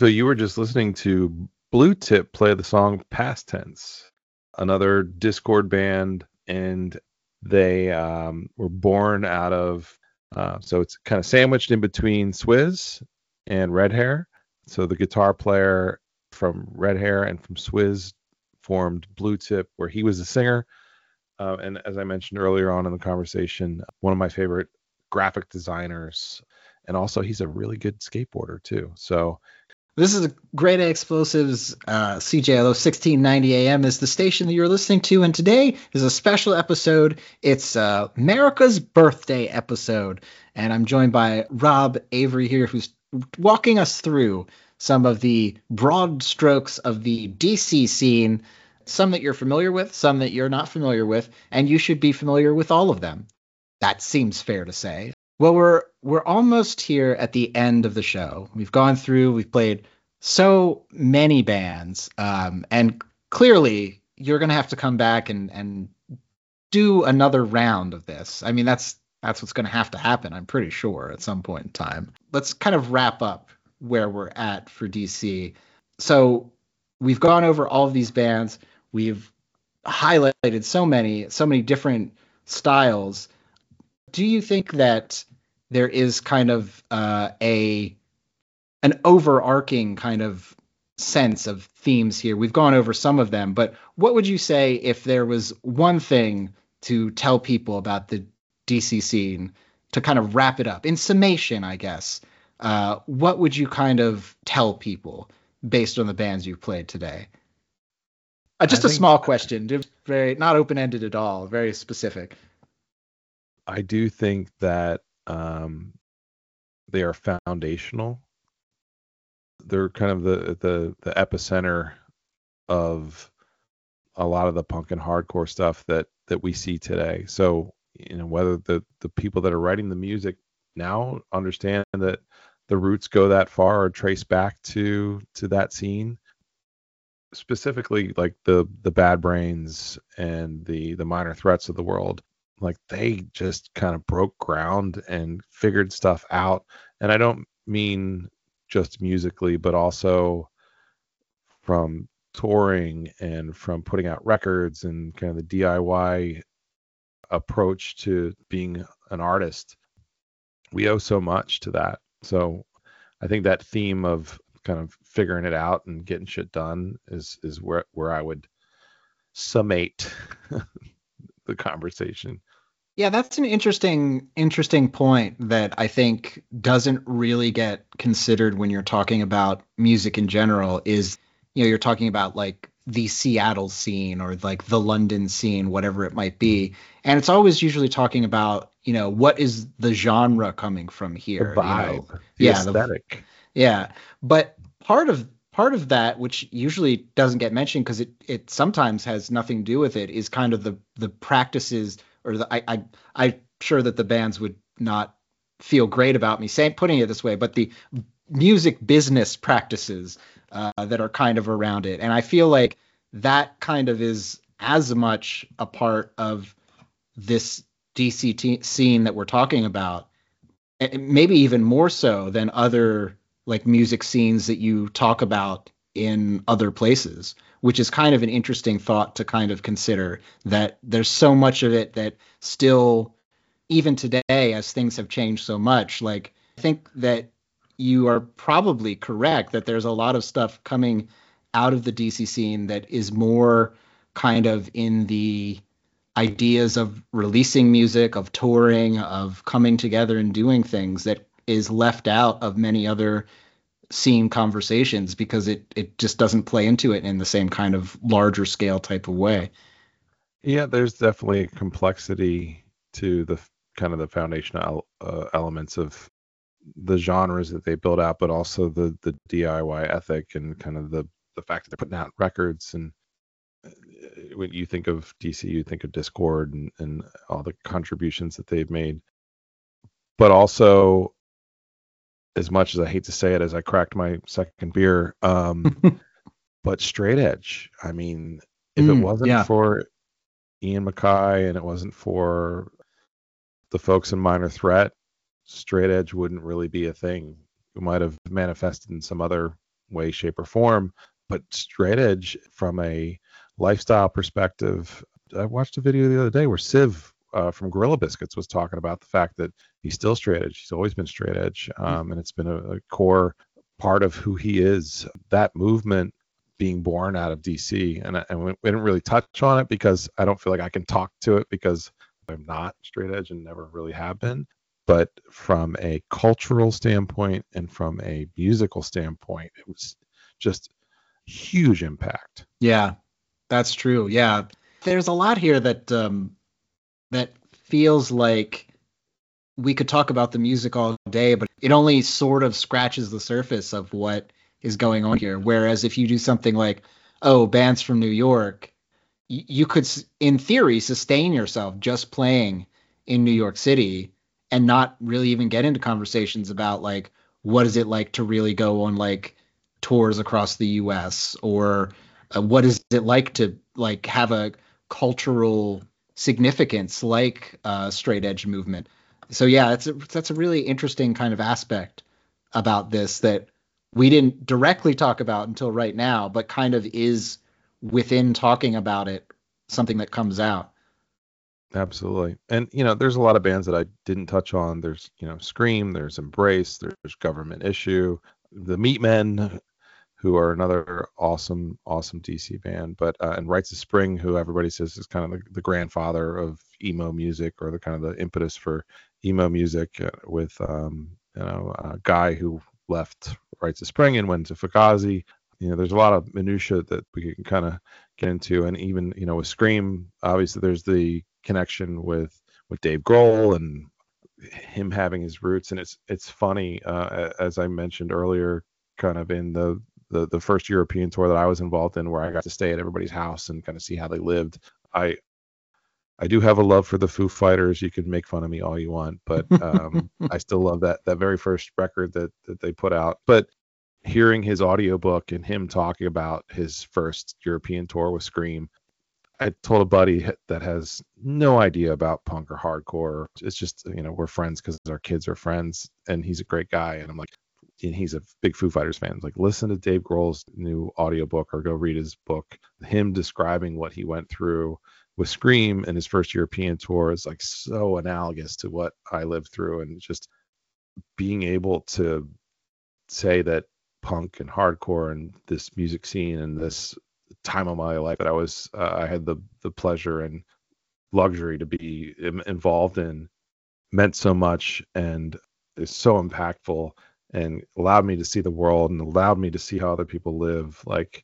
So you were just listening to Blue Tip play the song Past Tense, another Discord band, and they were born out of, so it's kind of sandwiched in between Swizz and Red Hair. So the guitar player from Red Hair and from Swizz formed Blue Tip, where he was the singer. And as I mentioned earlier on in the conversation, one of my favorite graphic designers, and also he's a really good skateboarder too. So this is Grade A Explosives. CJLO 1690 AM is the station that you're listening to, and today is a special episode. It's America's birthday episode, and I'm joined by Rob Avery here, who's walking us through some of the broad strokes of the DC scene, some that you're familiar with, some that you're not familiar with, and you should be familiar with all of them. That seems fair to say. Well, we're almost here at the end of the show. We've gone through, we've played so many bands, and clearly you're going to have to come back and do another round of this. I mean, that's what's going to have to happen, I'm pretty sure, at some point in time. Let's kind of wrap up where we're at for DC. So we've gone over all of these bands. We've highlighted so many different styles. Do you think that there is kind of an overarching kind of sense of themes here? We've gone over some of them, but what would you say if there was one thing to tell people about the DC scene to kind of wrap it up in summation, I guess? What would you kind of tell people based on the bands you've played today? Just a small question, just very not open-ended at all, very specific. I do think that they are foundational. They're kind of the epicenter of a lot of the punk and hardcore stuff that we see today. So, whether the people that are writing the music now understand that the roots go that far or trace back to that scene, specifically like the Bad Brains and the Minor Threats of the world. Like, they just kind of broke ground and figured stuff out. And I don't mean just musically, but also from touring and from putting out records and kind of the DIY approach to being an artist. We owe so much to that. So I think that theme of kind of figuring it out and getting shit done is where I would summate the conversation. Yeah, that's an interesting point that I think doesn't really get considered when you're talking about music in general. Is, you're talking about like the Seattle scene or like the London scene, whatever it might be, and it's always usually talking about, what is the genre coming from here, the vibe, the aesthetic. But part of that, which usually doesn't get mentioned because it sometimes has nothing to do with it, is kind of the practices, or I'm sure that the bands would not feel great about me putting it this way, but the music business practices that are kind of around it. And I feel like that kind of is as much a part of this DC scene that we're talking about, maybe even more so than other like music scenes that you talk about in other places, which is kind of an interesting thought to kind of consider, that there's so much of it that still, even today, as things have changed so much, like, I think that you are probably correct that there's a lot of stuff coming out of the DC scene that is more kind of in the ideas of releasing music, of touring, of coming together and doing things, that is left out of many other scene conversations because it just doesn't play into it in the same kind of larger scale type of way. Yeah, there's definitely a complexity to the kind of the foundational elements of the genres that they build out, but also the DIY ethic and kind of the fact that they're putting out records. And when you think of DC, you think of Discord and all the contributions that they've made. But also, as much as I hate to say it, as I cracked my second beer, but straight edge. I mean, if it wasn't for Ian MacKaye and it wasn't for the folks in Minor Threat, straight edge wouldn't really be a thing. It might have manifested in some other way, shape, or form. But straight edge from a lifestyle perspective, I watched a video the other day where Civ from Gorilla Biscuits was talking about the fact that he's still straight edge. He's always been straight edge, and it's been a core part of who he is. That movement being born out of DC, and we didn't really touch on it because I don't feel like I can talk to it because I'm not straight edge and never really have been. But from a cultural standpoint and from a musical standpoint, it was just huge impact. Yeah, that's true. Yeah, there's a lot here that that feels like we could talk about the music all day, but it only sort of scratches the surface of what is going on here. Whereas if you do something like, oh, bands from New York, you could, in theory, sustain yourself just playing in New York City and not really even get into conversations about like, what is it like to really go on like tours across the US, or what is it like to like have a cultural significance like straight edge movement. So yeah, that's a really interesting kind of aspect about this that we didn't directly talk about until right now, but kind of is within talking about it something that comes out. Absolutely. And, there's a lot of bands that I didn't touch on. There's, Scream, there's Embrace, there's Government Issue, the Meatmen, who are another awesome DC band, but and Rites of Spring, who everybody says is kind of the grandfather of emo music, or the kind of the impetus for emo music, with a guy who left Rites of Spring and went to Fugazi. There's a lot of minutia that we can kind of get into, and even with Scream, obviously there's the connection with Dave Grohl and him having his roots, and it's funny, as I mentioned earlier, kind of in the first European tour that I was involved in, where I got to stay at everybody's house and kind of see how they lived. I do have a love for the Foo Fighters. You can make fun of me all you want, but I still love that very first record that they put out. But hearing his audiobook and him talking about his first European tour with Scream, I told a buddy that has no idea about punk or hardcore. It's just, we're friends because our kids are friends, and he's a great guy. And I'm like, and he's a big Foo Fighters fan. Like, listen to Dave Grohl's new audiobook, or go read his book. Him describing what he went through with Scream and his first European tour is like so analogous to what I lived through. And just being able to say that punk and hardcore and this music scene and this time of my life that I had the pleasure and luxury to be involved in meant so much, and is so impactful, and allowed me to see the world and allowed me to see how other people live. Like,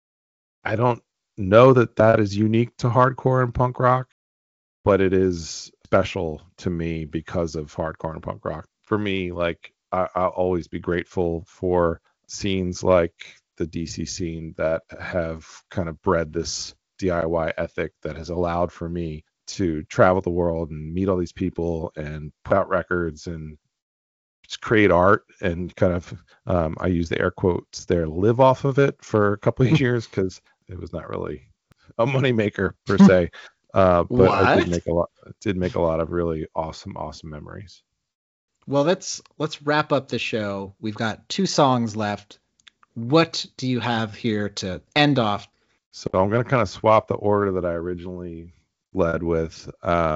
I don't know that is unique to hardcore and punk rock, but it is special to me because of hardcore and punk rock. For me, like, I'll always be grateful for scenes like the DC scene that have kind of bred this DIY ethic that has allowed for me to travel the world and meet all these people and put out records and just create art, and kind of I use the air quotes there, live off of it for a couple of years, because it was not really a moneymaker per se. But I did make a lot of really awesome memories. Well, let's wrap up the show. We've got 2 songs left. What do you have here to end off? So I'm going to kind of swap the order that I originally led with,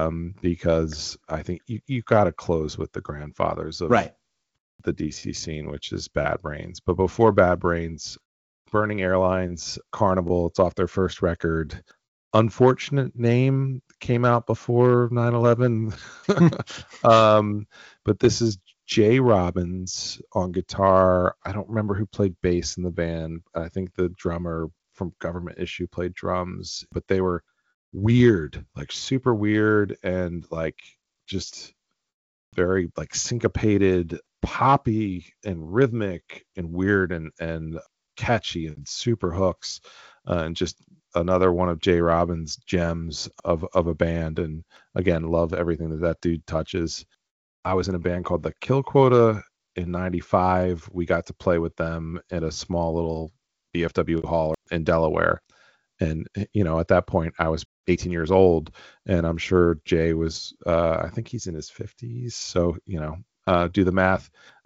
because I think you got to close with the grandfathers of the DC scene, which is Bad Brains. But before Bad Brains, Burning Airlines, Carnival, it's off their first record. Unfortunate Name came out before 9/11. But this is Jay Robbins on guitar. I don't remember who played bass in the band. I think the drummer from Government Issue played drums, but they were weird, like super weird, and like just very like syncopated, poppy and rhythmic and weird and catchy and super hooks, and just another one of Jay Robbins' gems of a band. And again, love everything that dude touches. I was in a band called the Kill Quota in '95. We got to play with them at a small little VFW hall in Delaware. And, at that point I was 18 years old, and I'm sure Jay was, I think he's in his 50s. So, do the math.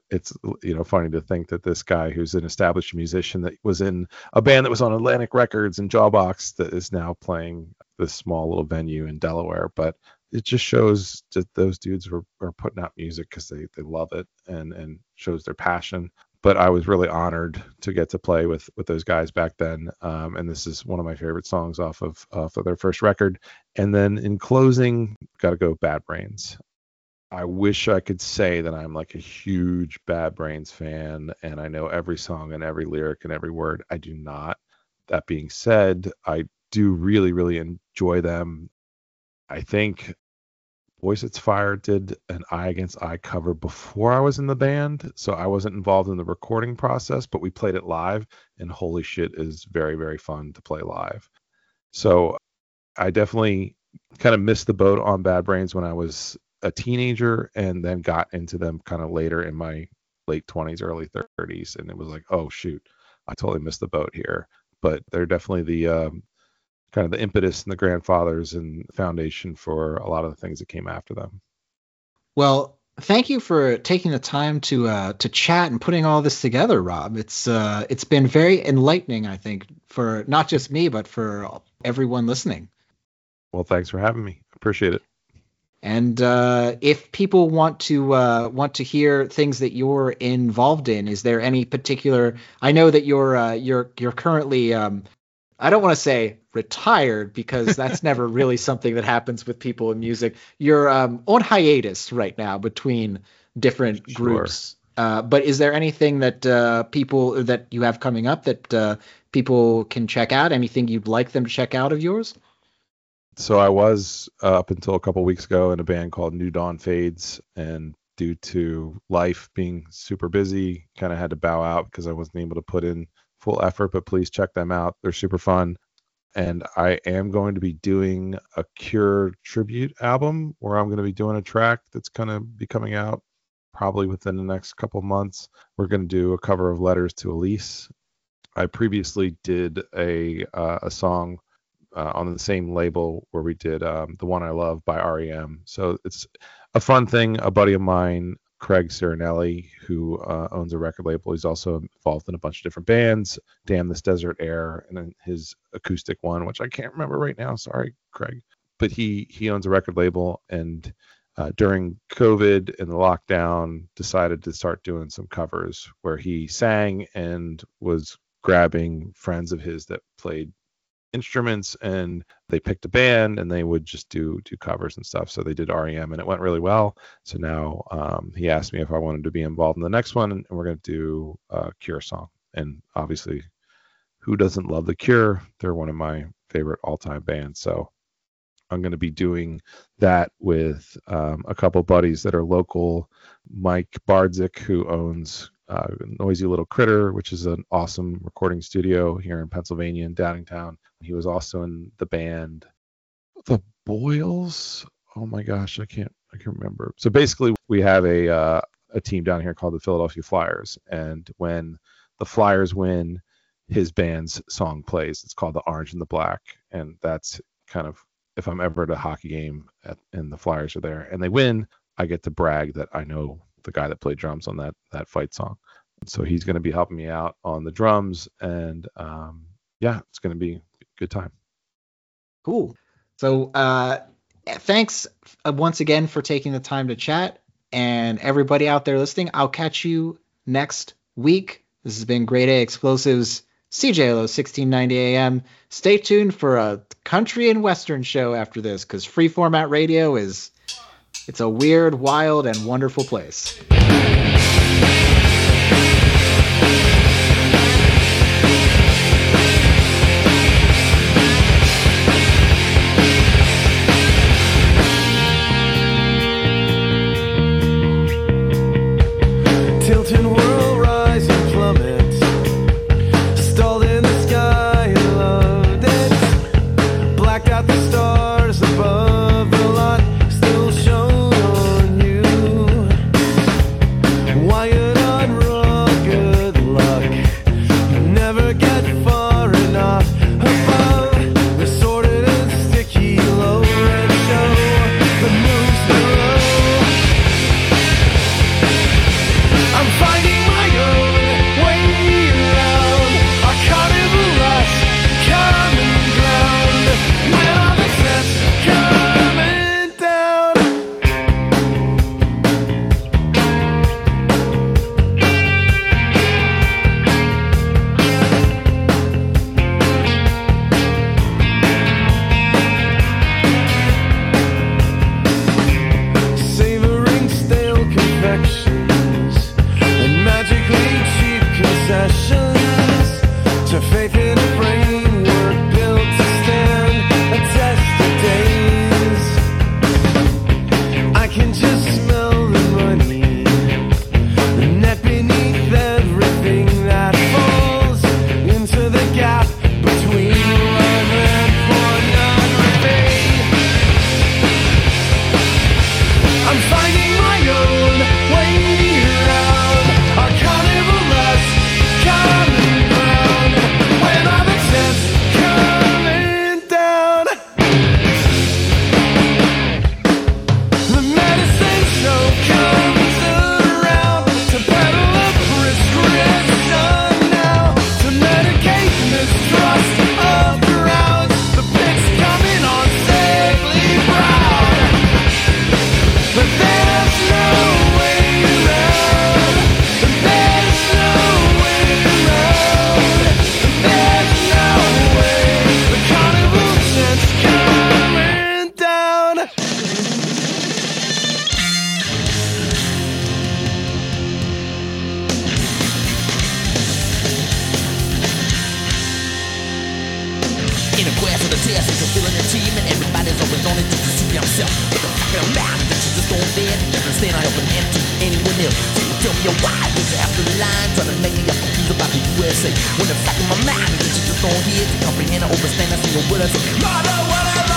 it's, funny to think that this guy who's an established musician that was in a band that was on Atlantic Records and Jawbox that is now playing this small little venue in Delaware. But it just shows that those dudes are putting out music because they love it and shows their passion. But I was really honored to get to play with those guys back then. And this is one of my favorite songs off of their first record. And then in closing, got to go Bad Brains. I wish I could say that I'm like a huge Bad Brains fan and I know every song and every lyric and every word. I do not. That being said, I do really, really enjoy them. I think Boy Sets Fire did an Eye Against Eye cover before I was in the band, so I wasn't involved in the recording process, but we played it live, and holy shit, is very, very fun to play live. So I definitely kind of missed the boat on Bad Brains when I was a teenager, and then got into them kind of later in my late 20s, early 30s, and it was like, oh shoot, I totally missed the boat here. But they're definitely the kind of the impetus and the grandfathers and foundation for a lot of the things that came after them. Well, thank you for taking the time to chat and putting all this together, Rob. It's been very enlightening, I think, for not just me, but for everyone listening. Well, thanks for having me. Appreciate it. And if people want to hear things that you're involved in, is there any particular? I know that you're currently I don't want to say retired because that's never really something that happens with people in music. You're on hiatus right now between different groups. But is there anything that people that you have coming up that people can check out? Anything you'd like them to check out of yours? So I was up until a couple weeks ago in a band called New Dawn Fades, and due to life being super busy, kind of had to bow out because I wasn't able to put in full effort, but please check them out. They're super fun. And I am going to be doing a Cure tribute album where I'm going to be doing a track that's going to be coming out probably within the next couple months. We're going to do a cover of Letters to Elise. I previously did a song on the same label where we did The One I Love by REM. So it's a fun thing. A buddy of mine, Craig Cirinelli, who owns a record label, he's also involved in a bunch of different bands, Damn This Desert Air, and then his acoustic one, which I can't remember right now. Sorry, Craig. But he owns a record label, and during COVID and the lockdown, decided to start doing some covers where he sang and was grabbing friends of his that played instruments, and they picked a band and they would just do covers and stuff. So they did REM and it went really well. So now he asked me if I wanted to be involved in the next one, and we're going to do a Cure song. And obviously, who doesn't love the Cure? They're one of my favorite all-time bands. So I'm going to be doing that with a couple buddies that are local. Mike Bardzik, who owns Noisy Little Critter, which is an awesome recording studio here in Pennsylvania in Downingtown. He was also in the band The Boyles. Oh my gosh, I can't remember. So basically, we have a team down here called the Philadelphia Flyers, and when the Flyers win, his band's song plays. It's called The Orange and the Black, and that's kind of, if I'm ever at a hockey game and the Flyers are there and they win, I get to brag that I know the guy that played drums on that fight song. So he's going to be helping me out on the drums, and it's going to be a good time. Cool. So thanks once again for taking the time to chat, and everybody out there listening, I'll catch you next week. This has been Grade A Explosives, CJLO 1690 AM. Stay tuned for a country and western show after this, because free format radio it's a weird, wild, and wonderful place. Tilting world rising plummets, stalled in the sky and loved it. Blacked out the stars above the lot, still shone on you. my mouth that you just don't dare to understand I help an hand to anyone else. So you tell me why did you have to lie, trying to make me up confused about the USA. When the fact in my mind that you just don't hear to comprehend or understand, I say what I say. Mother, whatever.